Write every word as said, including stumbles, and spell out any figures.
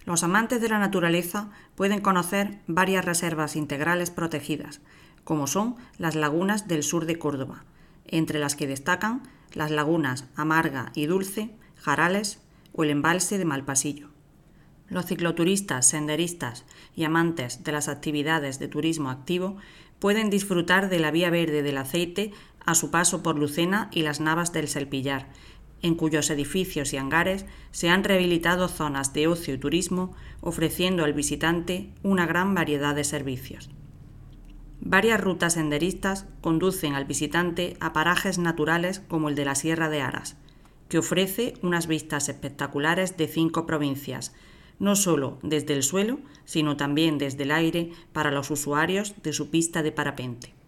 Los amantes de la naturaleza pueden conocer varias reservas integrales protegidas, como son las lagunas del sur de Córdoba, entre las que destacan las lagunas Amarga y Dulce, Jarales o el embalse de Malpasillo. Los cicloturistas, senderistas y amantes de las actividades de turismo activo pueden disfrutar de la Vía Verde del Aceite a su paso por Lucena y las Navas del Selpillar, en cuyos edificios y hangares se han rehabilitado zonas de ocio y turismo, ofreciendo al visitante una gran variedad de servicios. Varias rutas senderistas conducen al visitante a parajes naturales como el de la Sierra de Aras, que ofrece unas vistas espectaculares de cinco provincias, no solo desde el suelo, sino también desde el aire para los usuarios de su pista de parapente.